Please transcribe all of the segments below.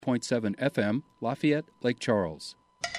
FM, Lafayette, Lake Charles.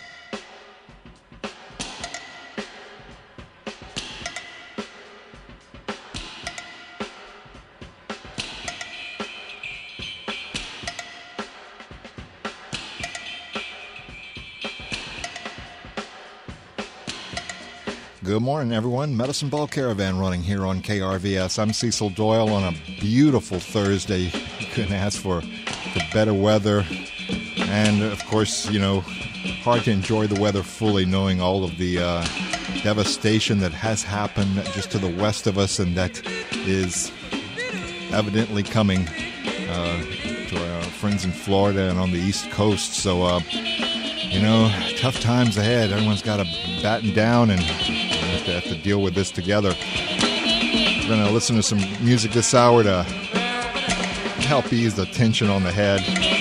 Good morning, everyone. Medicine Ball Caravan running here on KRVS. I'm Cecil Doyle on a beautiful Thursday. You couldn't ask for better weather. And, of course, hard to enjoy the weather fully knowing all of the devastation that has happened just to the west of us and that is evidently coming to our friends in Florida and on the East Coast. So, tough times ahead. Everyone's got to batten down and have to deal with this together. We're going to listen to some music this hour to help ease the tension on the head.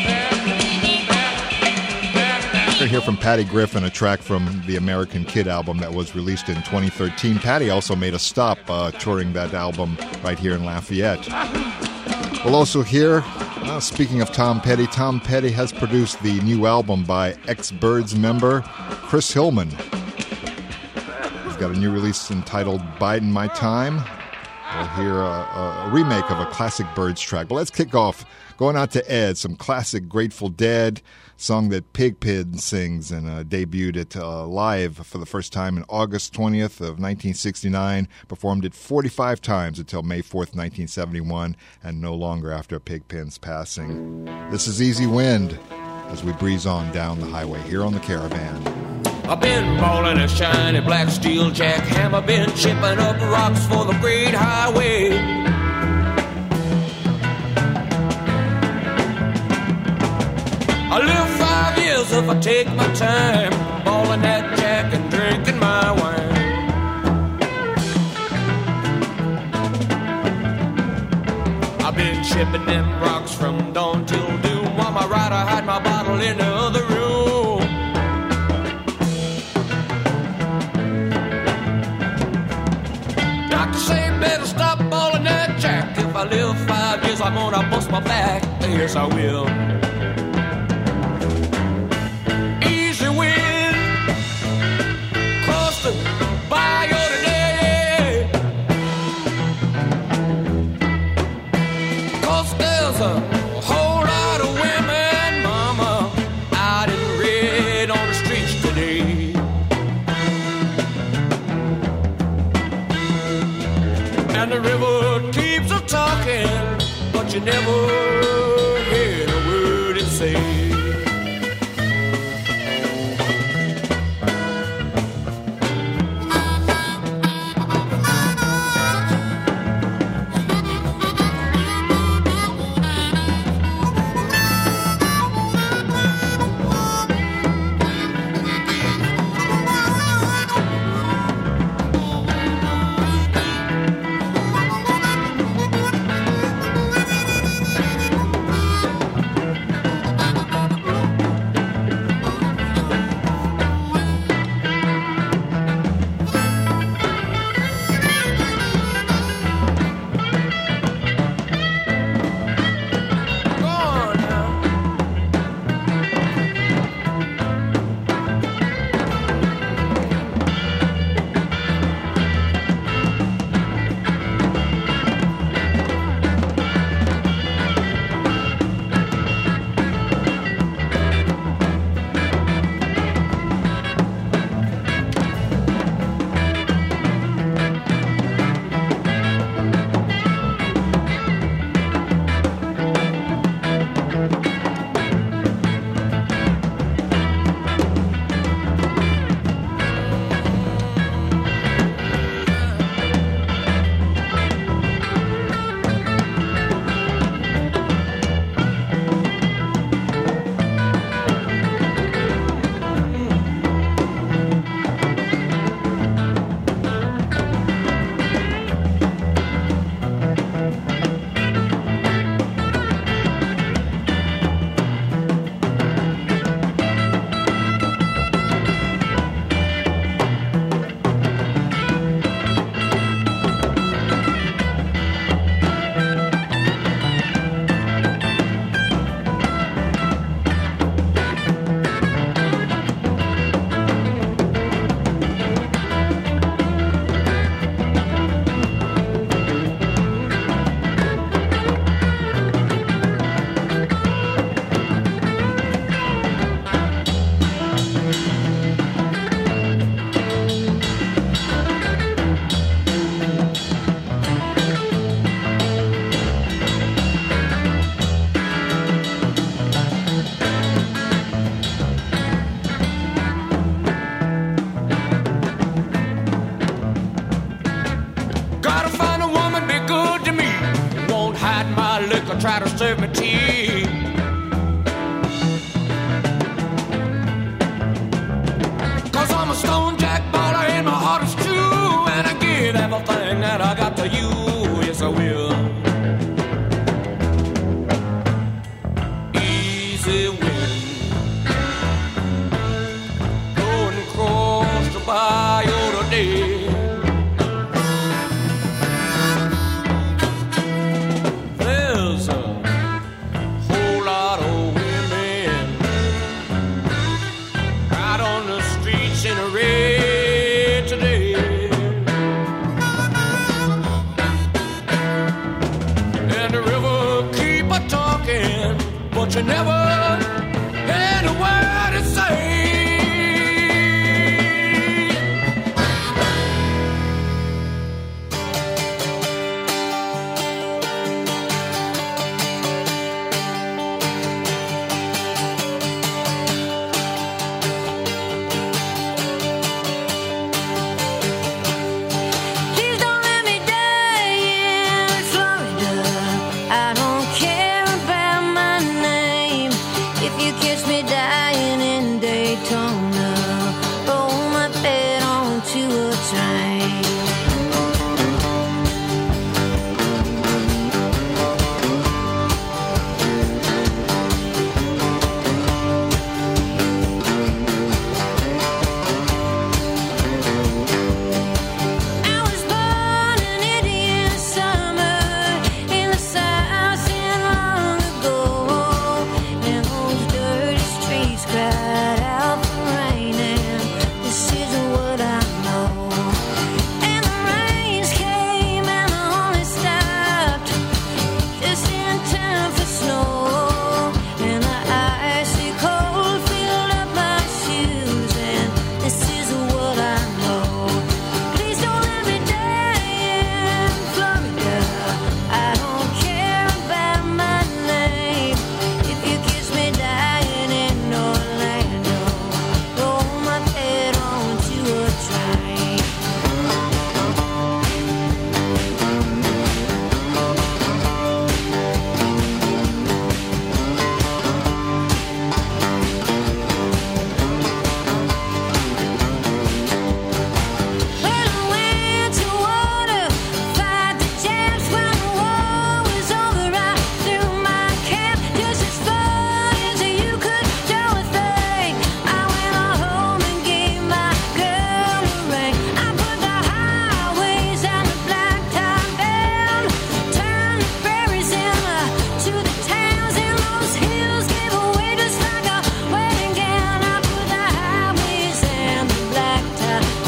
We're going to hear from Patty Griffin, a track from the American Kid album that was released in 2013. Patty also made a stop touring that album right here in Lafayette. We'll also hear, speaking of Tom Petty has produced the new album by ex-Byrds member Chris Hillman. Got a new release entitled Biding My Time. We'll hear a remake of a classic Byrds track. But let's kick off going out to Ed, some classic Grateful Dead song that Pigpen sings and debuted it live for the first time on August 20th of 1969, performed it 45 times until May 4th, 1971, and no longer after Pigpen's passing. This is Easy Wind as we breeze on down the highway here on the Caravan. I've been ballin' a shiny black steel jackhammer, been chipping up rocks for the great highway. I live 5 years if I take my time, ballin' that jack and drinking my wine. I've been chipping them rocks from dawn till doom, while my rider hide my bottle in the other room. Better stop ballin' that jack. If I live 5 years, I'm gonna bust my back. Yes, I will. Easy wind, cross the bayou today. 'Cause there's a whole lot of women, mama, out in red on the streets today. And the river keeps a talking, but you never hear a word it say. try to serve me tea. Cause I'm a stone jack baller and my heart is true, and I give everything that I got to you. Yes, I will. Easy win. Going across the bayou today. There's a whole lot of women out on the streets in a red today. And the river keep a talking, but you never heard a word it say. Please don't let me die in Florida. I don't care about my name. If you catch me dying in Daytona, roll my bed onto a train. I was born an Indian summer in the South and long ago, and those dirty streets cried out for rain, and this is what I know. And the rains came and I only stopped just in time for snow, and the icy cold filled up my shoes, and this is what I know. Please don't let me die in Florida. I don't care about my name. If you kiss me dying in Orlando, roll my bed onto a train. Well, I went to water, fight the jams when the war was over. I threw my cap just as far as you could throw a thing. I went on home and gave my girl a ring. I put the highways and the blacktop down, turned the prairies into the towns, and those hills gave away just like a wedding gown. I put the highways and the blacktop down.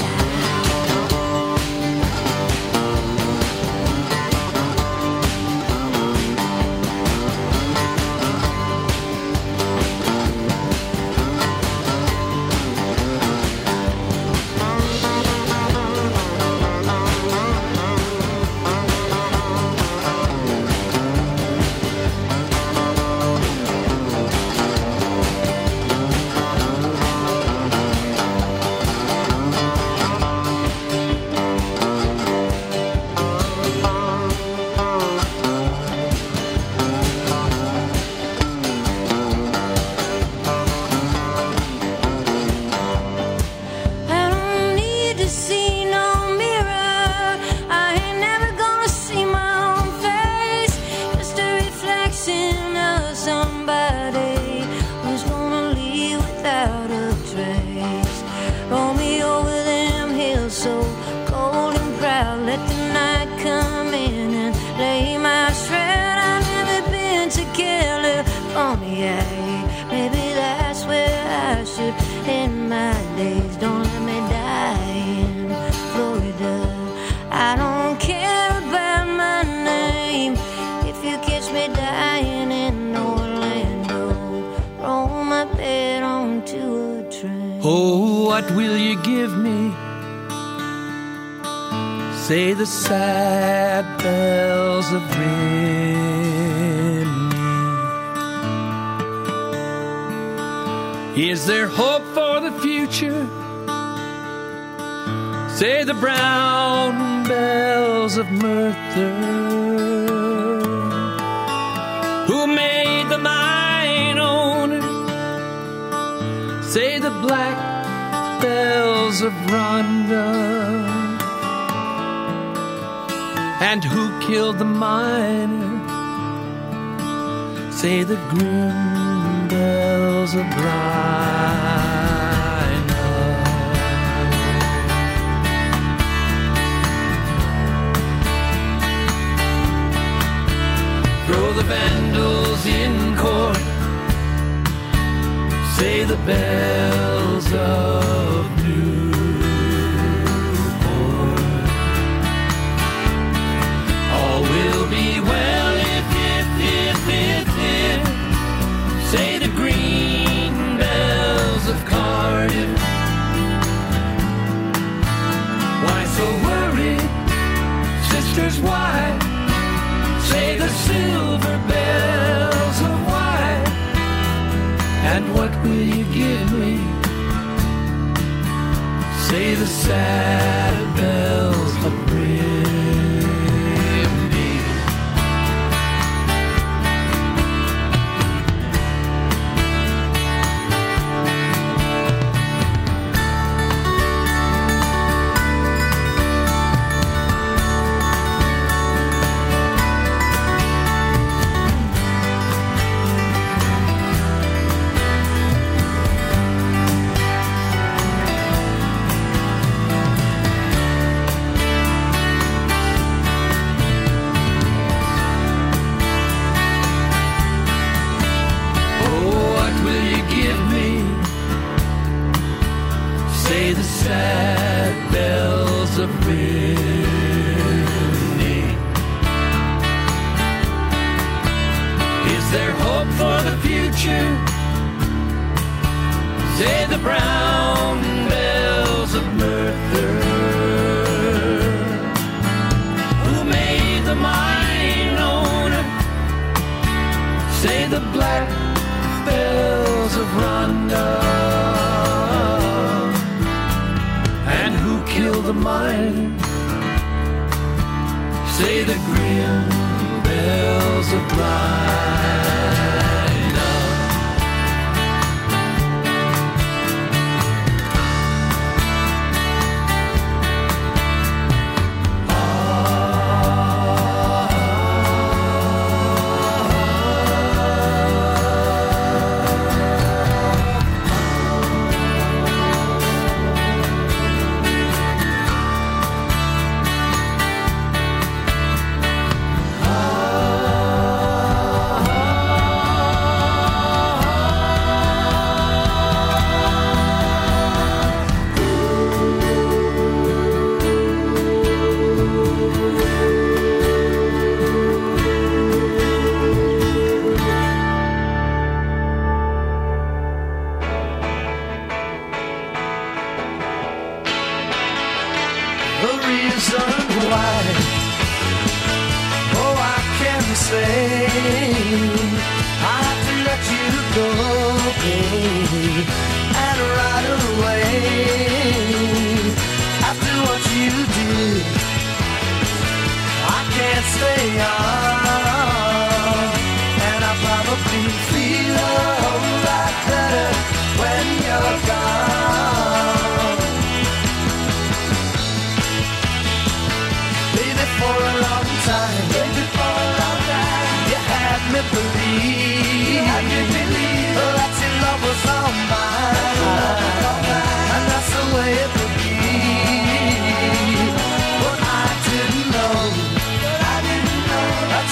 I don't need to see no mirror. I ain't never gonna see my own face. Just a reflection of somebody who's gonna leave without a trace. Roll me over them hills so cold and proud. Let the night come in and lay my shred. I've never been to California. Maybe that's where I should end my days. Don't let me die in Florida. I don't care about my name. If you catch me dying in Orlando, roll my bed onto a train. Oh, what will you give me? Say the sad bells of Rimini. Is there hope for the future? Say the brown bells of Merthyr. the mine owner? Say the black bells of Rhonda. And who killed the miner? Say the grim bells of Bryna. Throw the vandals in court. Say the bells of Newport. All will be well if. Say the green bells of Cardiff. Why so worried, sisters, why? Say the silver bells of Wye. And what will you give me? Say the sad bells of Brimley. Sad bells of Brimley. Is there hope for the future? Say the brown bells of Merthyr. Who made the mine owner? Say the black bells of Rhonda. Kill the mine. Say the grim bells of Bryna. I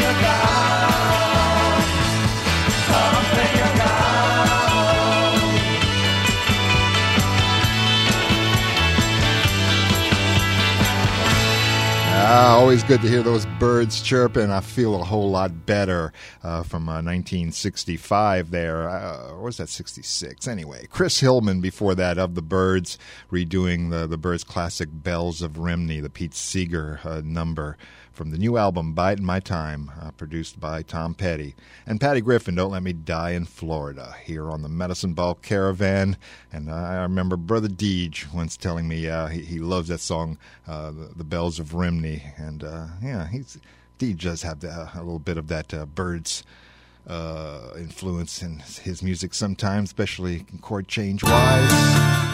Always good to hear those birds chirping. I feel a whole lot better from 1965 there. Or was that 66? Anyway, Chris Hillman before that of the Byrds, redoing the Byrds' classic Bells of Rhymney, the Pete Seeger number from the new album Bidin' My Time, produced by Tom Petty. And Patty Griffin, Don't Let Me Die in Florida, here on the Medicine Ball Caravan. And I remember Brother Deej once telling me he loves that song, the Bells of Rhymney. And Deej does have a little bit of that Byrds influence in his music sometimes, especially chord change-wise.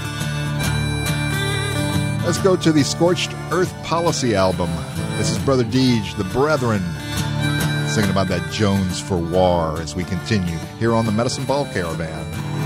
Let's go to the Scorched Earth Policy album. This is Brother Deej, The Brethren, singing about that Jones for War as we continue here on the Medicine Ball Caravan.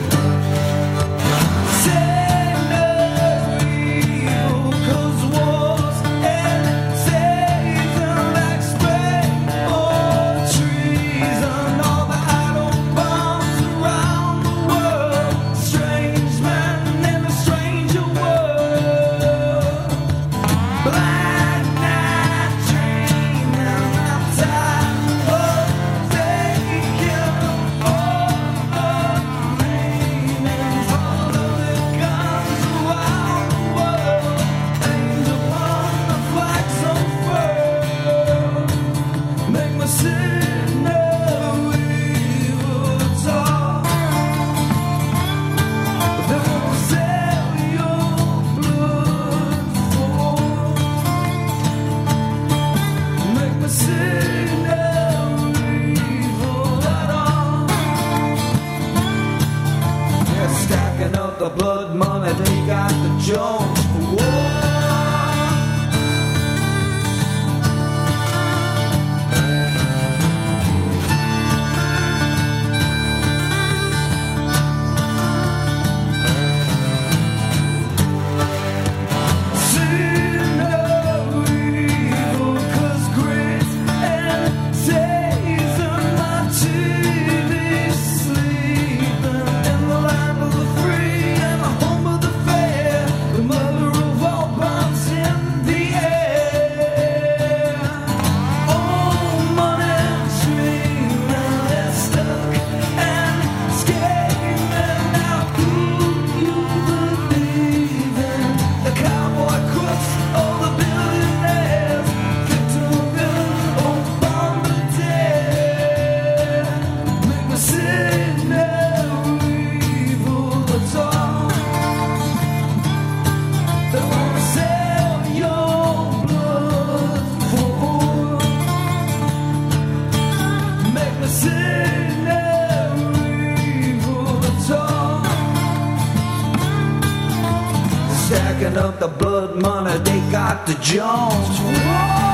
Up the blood money, they got the Jones. Whoa!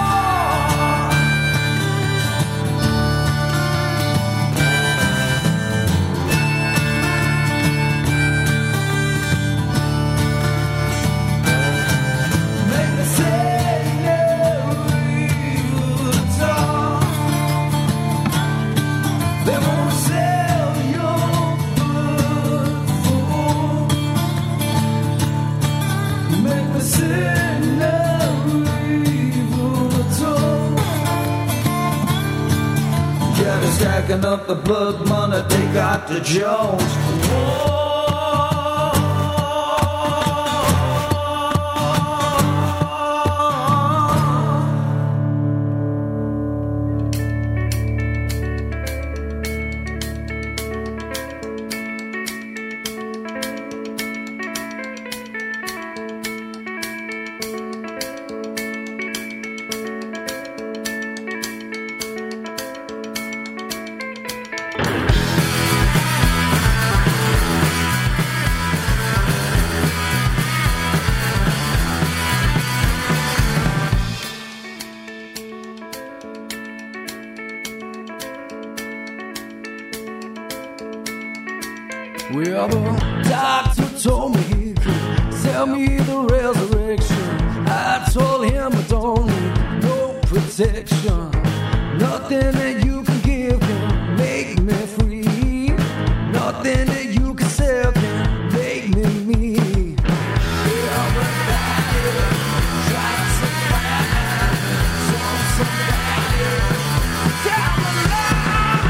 Stacking up the blood money, they got the Jones. Whoa. Well, the doctor told me he could tell me the resurrection. I told him I don't need no protection. Nothing that you can give can make me free. Nothing that you can sell can make me me. Everybody tries to find somebody. Tell me love,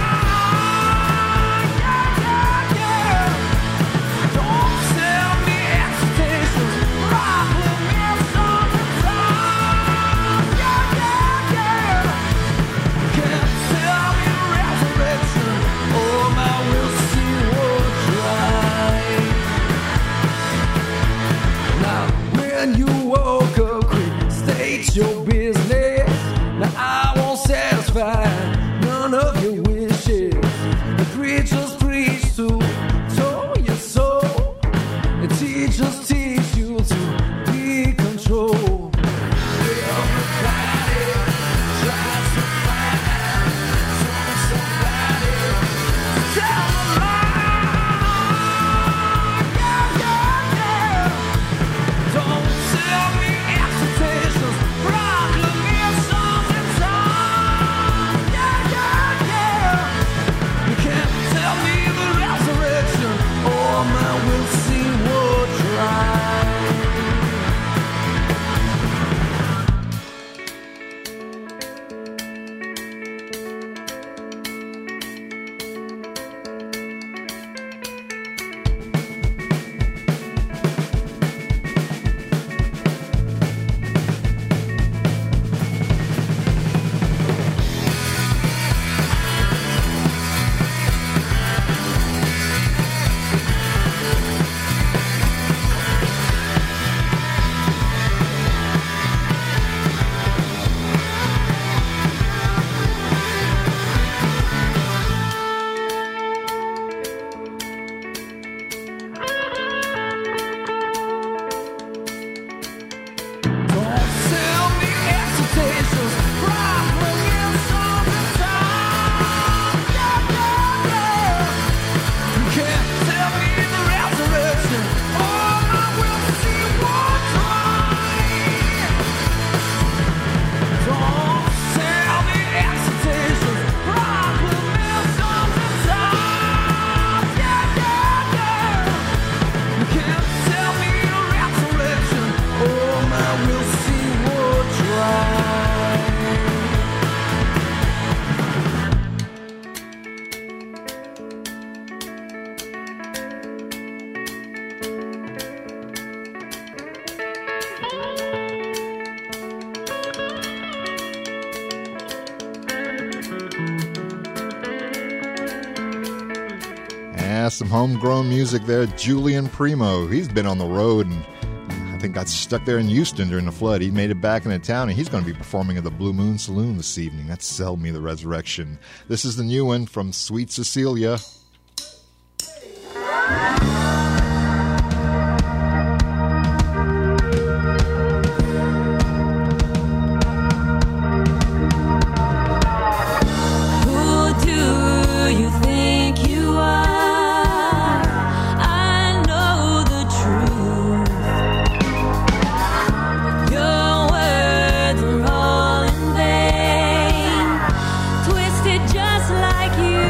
yeah, yeah, yeah. Don't sell me expectations, rock me sometimes, yeah, yeah, yeah. Can't tell me resurrection, oh my, we'll see what try. Now when you woke up, quick, state your business. Now I won't satisfy none of your wishes. The preachers preach to your soul. The teachers teach you to be controlled. Everybody tries to find somebody. Tell them lie, yeah, yeah, yeah. Don't tell me expectations, problem is something time, yeah, yeah, yeah. You can't tell me the resurrection, oh man, we'll see what try. Don't sell me expectations, problem is something time, yeah, yeah, yeah. You can't tell me the resurrection, oh I will see what try. Don't sell me expectations, problem is something time, yeah, yeah, yeah. You can't tell me the resurrection, oh my, we'll see what try. Yeah, some homegrown music there. Julian Primo. He's been on the road and I think got stuck there in Houston during the flood. He made it back into town and he's going to be performing at the Blue Moon Saloon this evening. That's Sell Me the Resurrection. This is the new one from Sweet Cecilia. Who do you think you are? I know the truth. Your words are all in vain, twisted just like you.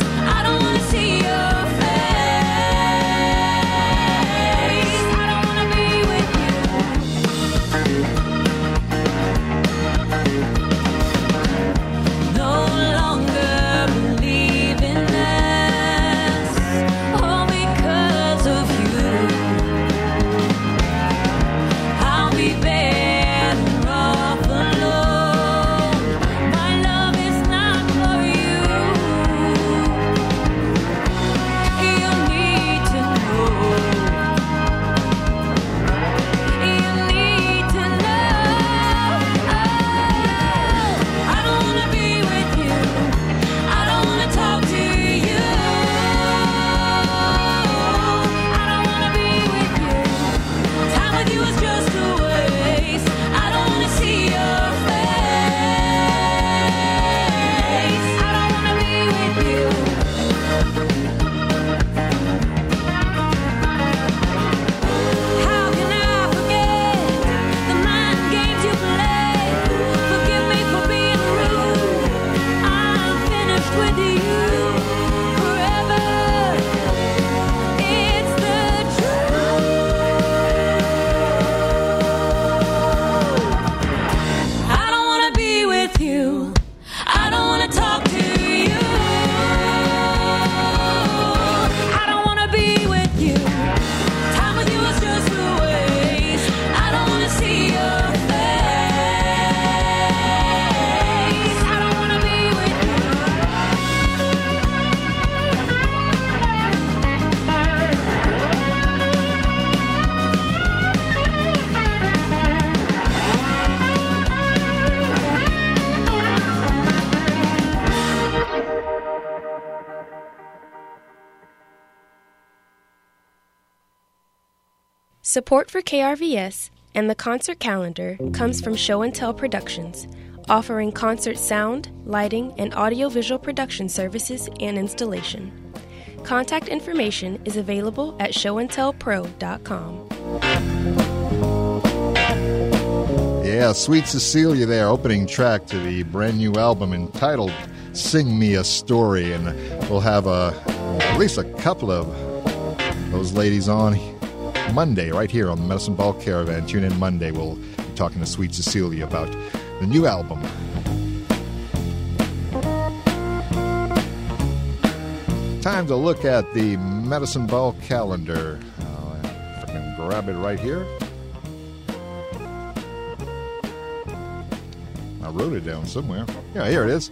I don't wanna Support for KRVS and the concert calendar comes from Show and Tell Productions, offering concert sound, lighting, and audiovisual production services and installation. Contact information is available at showandtellpro.com. Yeah, Sweet Cecilia there, opening track to the brand new album entitled Sing Me a Story. And we'll have at least a couple of those ladies on Monday right here on the Medicine Ball Caravan. Tune in Monday. We'll be talking to Sweet Cecilia about the new album. Time to look at the Medicine Ball calendar. If I can grab it right here. I wrote it down somewhere. Yeah, here it is.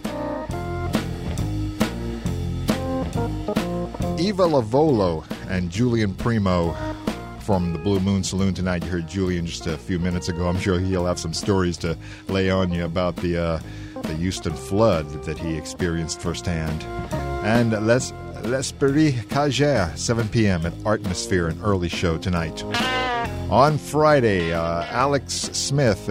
Eva Lavolo and Julian Primo from the Blue Moon Saloon tonight. You heard Julian just a few minutes ago. I'm sure he'll have some stories to lay on you about the Houston flood that he experienced firsthand. And L'Esprit Cajun, 7 p.m. at Artmosphere, an early show tonight. On Friday, Alex Smith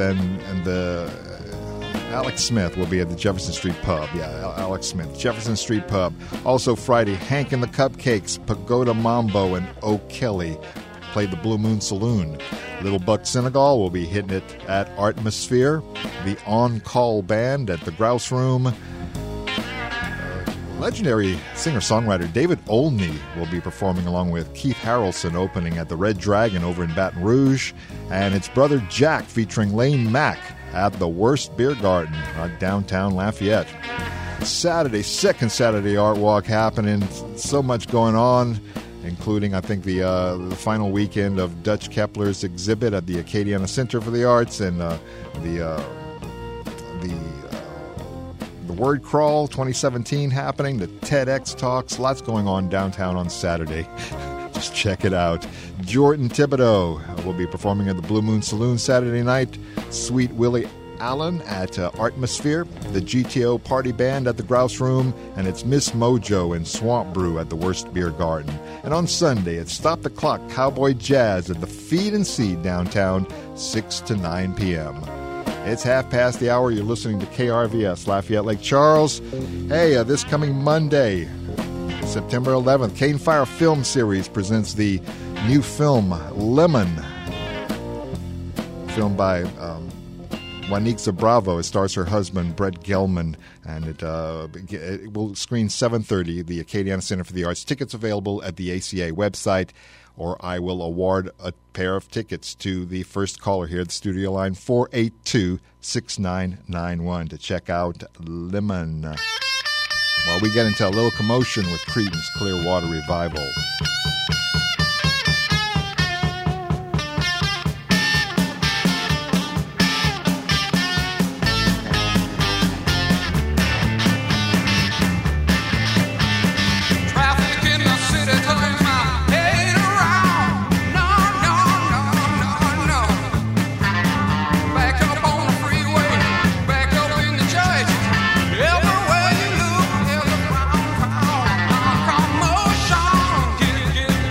Alex Smith will be at the Jefferson Street Pub. Yeah, Alex Smith, Jefferson Street Pub. Also Friday, Hank and the Cupcakes, Pagoda Mambo, and O'Kelly play the Blue Moon Saloon. Little Buck Senegal will be hitting it at Artmosphere. The On Call Band at the Grouse Room. Legendary singer-songwriter David Olney will be performing along with Keith Harrelson, opening at the Red Dragon over in Baton Rouge. And it's Brother Jack featuring Lane Mack at the Worst Beer Garden, downtown Lafayette. Saturday, second Saturday Art Walk happening. So much going on, including, I think, the final weekend of Dutch Kepler's exhibit at the Acadiana Center for the Arts, and the Word Crawl 2017 happening, the TEDx talks, lots going on downtown on Saturday. Just check it out. Jordan Thibodeau will be performing at the Blue Moon Saloon Saturday night. Sweet Willie Allen at Artmosphere. The GTO Party Band at the Grouse Room. And it's Miss Mojo and Swamp Brew at the Worst Beer Garden. And on Sunday, it's Stop the Clock Cowboy Jazz at the Feed and Seed downtown, 6 to 9 p.m. It's half past the hour. You're listening to KRVS, Lafayette Lake Charles. Hey, this coming Monday, September 11th, Cane Fire Film Series presents the new film, Lemon. Filmed by Juanixa Bravo. It stars her husband, Brett Gelman, and it will screen 7:30, the Acadiana Center for the Arts. Tickets available at the ACA website, or I will award a pair of tickets to the first caller here at the studio line, 482-6991, to check out Lemon. While we get into a little commotion with Creedence Clearwater Revival. Everywhere you look, there's a crowd, commotion.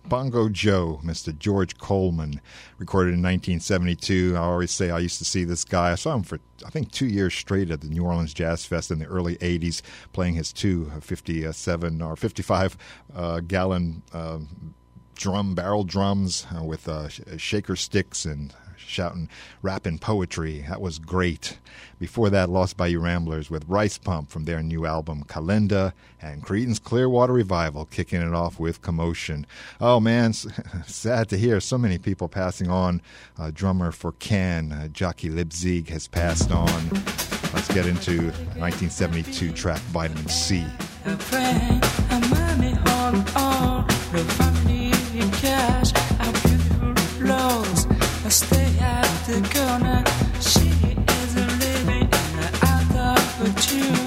Bongo Joe, Mr. George Coleman, recorded in 1972. I always say I used to see this guy. I saw him for, I think, 2 years straight at the New Orleans Jazz Fest in the early 80s, playing his 57 or 55 gallon barrel drums with shaker sticks and shouting, rapping poetry. That was great. Before that, Lost Bayou Ramblers with Rice Pump from their new album, Kalinda, and Creedence Clearwater Revival kicking it off with Commotion. Oh, man, sad to hear so many people passing on. Drummer for Can, Jockey Lipzig, has passed on. Let's get into 1972 track Vitamin C. A friend, a money on, the family cash, a beautiful rose, I stay at the corner, she is a living in out of a tune.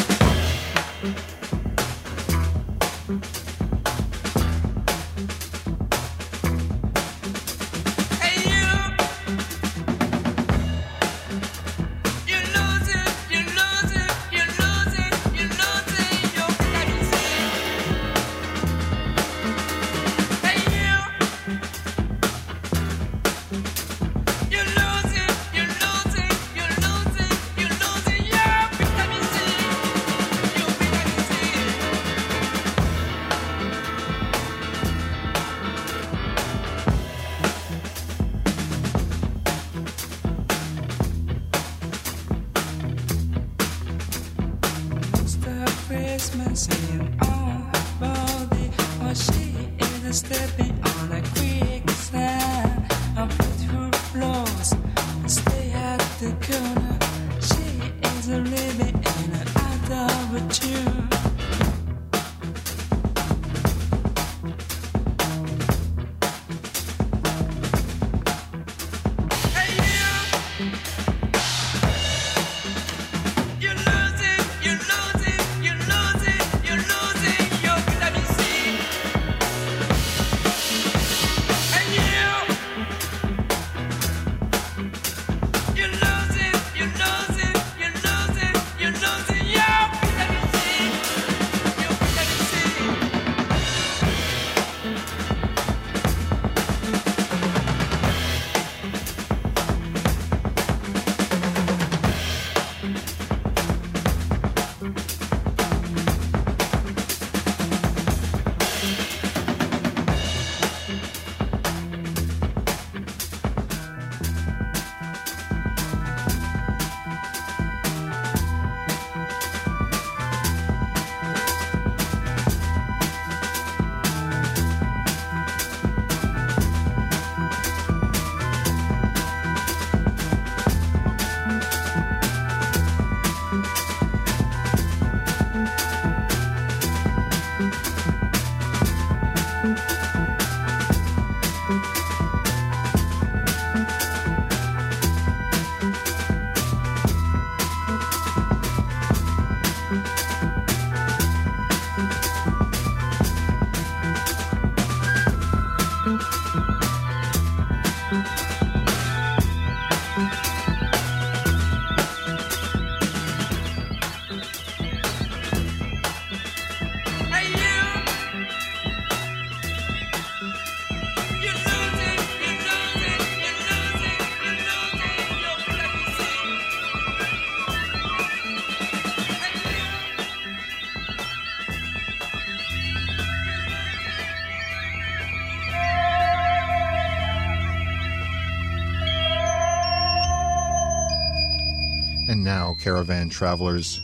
And now, Caravan Travelers,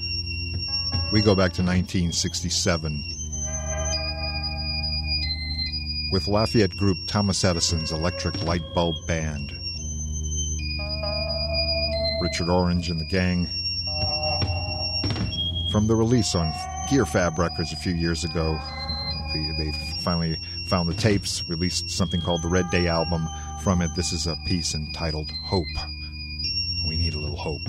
we go back to 1967 with Lafayette group Thomas Edison's Electric Light Bulb Band. Richard Orange and the gang, from the release on Gear Fab Records a few years ago. They finally found the tapes, released something called the Red Day album. From it, this is a piece entitled Hope. We need a little hope.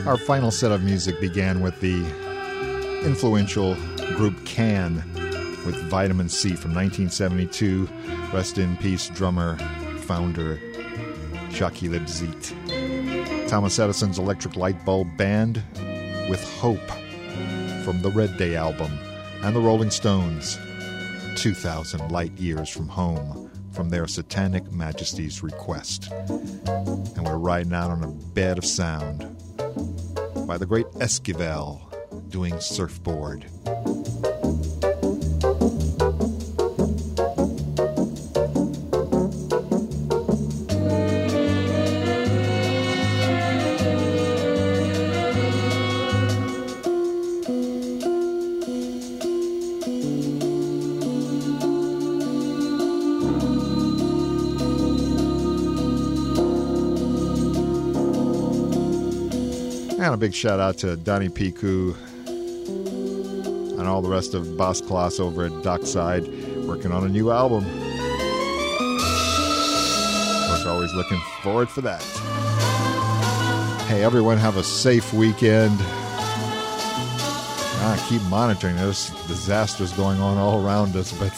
Our final set of music began with the influential group Can with Vitamin C from 1972. Rest in peace, drummer, founder Jackie Libzit. Thomas Edison's Electric Light Bulb Band with Hope from the Red Day album. And the Rolling Stones, 2,000 Light Years from Home, from their Satanic Majesty's Request. And we're riding out on a bed of sound by the great Esquivel doing Surfboard. And a big shout out to Donnie Piku and all the rest of Boss Class over at Dockside, working on a new album. We're always looking forward for that. Hey, everyone, have a safe weekend. Keep monitoring. There's disasters going on all around us, but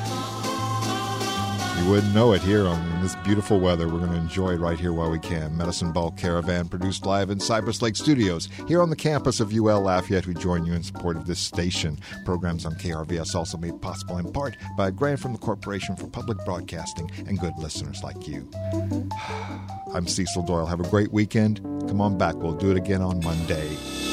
you wouldn't know it here in this beautiful weather. We're going to enjoy it right here while we can. Medicine Ball Caravan, produced live in Cypress Lake Studios, here on the campus of UL Lafayette. We join you in support of this station. Programs on KRVS also made possible in part by a grant from the Corporation for Public Broadcasting and good listeners like you. I'm Cecil Doyle. Have a great weekend. Come on back. We'll do it again on Monday.